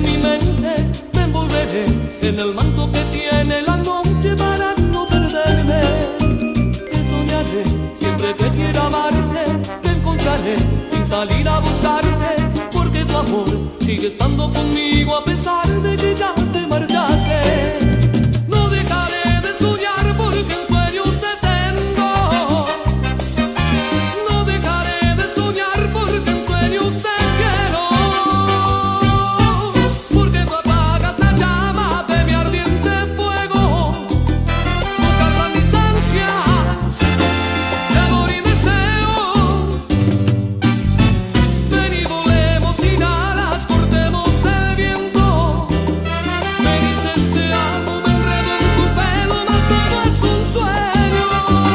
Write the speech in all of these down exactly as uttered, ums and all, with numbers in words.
mi mente me envolveré en el manto que tiene la noche para no perderme. Te soñaré siempre que quiera amarte, te encontraré sin salir a buscarte, porque tu amor sigue estando conmigo a pesar de que ya te marchaste. No dejaré de soñar porque en sueños te tengo. No dejaré de soñar porque en sueños te quiero. Porque tú apagas la llama de mi ardiente fuego, tú calmas mis ansias de amor y deseo. Ven y volemos sin alas, cortemos el viento. Me dices te amo, me enredo en tu pelo, mas todo es un sueño.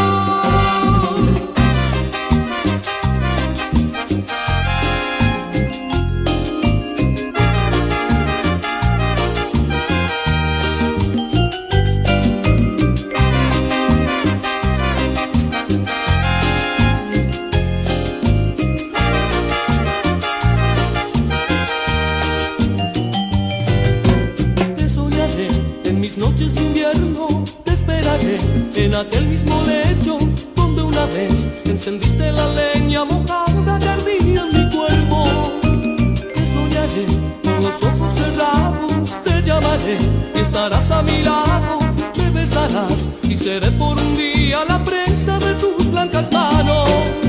Te soñaré en mis noches de invierno, te esperaré en aquel mismo lecho donde una vez encendiste la leña mojada que ardía en mi cuerpo. Te soñaré con los ojos cerrados, te llamaré y estarás a mi lado. Me besarás y seré por un día la presa de tus blancas manos.